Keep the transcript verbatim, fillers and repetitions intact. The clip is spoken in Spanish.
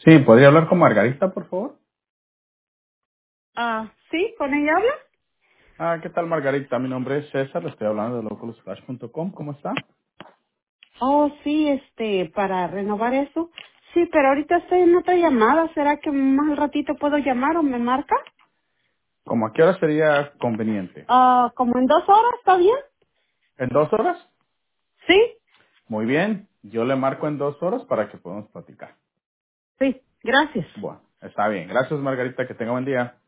Sí, ¿podría hablar con Margarita, por favor? Ah, ¿sí? ¿Con ella habla? Ah, ¿qué tal, Margarita? Mi nombre es César, le estoy hablando de local splash punto com. ¿Cómo está? Oh, sí, este, para renovar eso. Sí, pero ahorita estoy en otra llamada. ¿Será que más al ratito puedo llamar o me marca? ¿Cómo a qué hora sería conveniente? Ah, como en dos horas, ¿está bien? ¿En dos horas? Sí, Muy bien, yo le marco en dos horas para que podamos platicar. sí, gracias. Bueno, está bien. Gracias, Margarita, que tenga buen día.